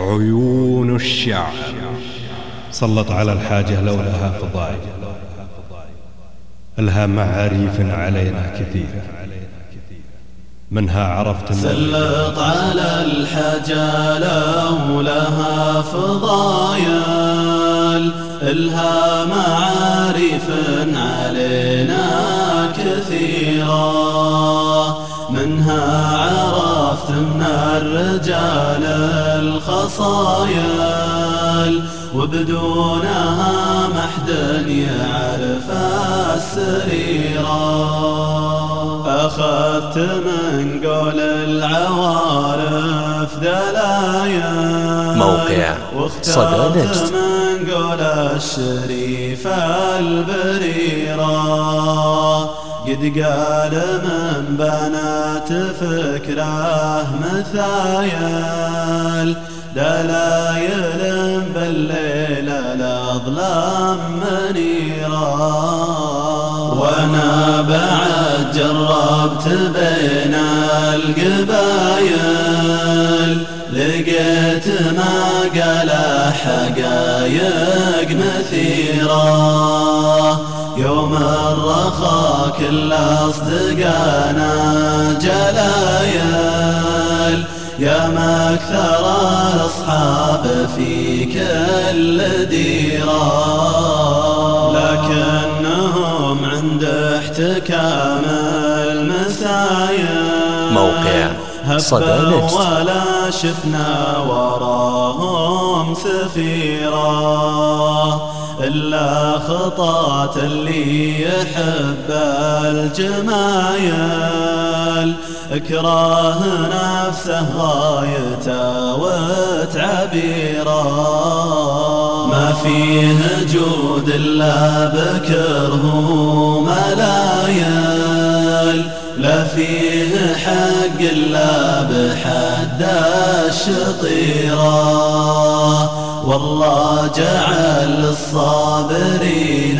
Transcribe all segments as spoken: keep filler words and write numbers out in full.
عيون الشعر سلط على الحاجة لولاها فضايل، الها معاريف علينا كثيرة، منها عرفت سلط على الحاجة لولاها فضايل، الها معاريف علينا كثيرة، منها عرفت من الرجال الخصايل، وبدونها محد يعرف السريرة. أخذت من قول العوارف دلايل، موقع واخترت من قول الشريف البريرة، قد قال من بنات فكره مثايل، دلايل بالليل الأظلام منيرة. وانا بعد جربت بين القبايل، لقيت ما قال حقايق مثيرة، يوم الرخاء كل أصدقانا جلايل، يا مكثر الأصحاب في كل ديرة، لكنهم عند احتكام المسايل موقع صدى نجد ولا شفنا وراهم سفيرة، إلا خطات اللي يحب الجمايل، اكراه نفسه غايته وتعبيره، ما فيه جود إلا بكره ملايل، لا فيه حق إلا بحد الشطيرة، والله جعل للصابرين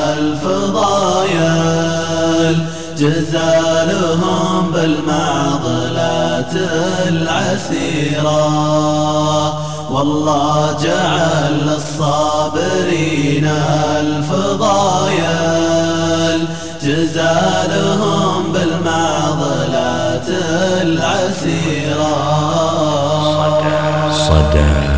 الفضايل، جزالهم بالمعضلات العسيرة، والله جعل للصابرين الفضايل، جزالهم بالمعضلات العسيرة. صدى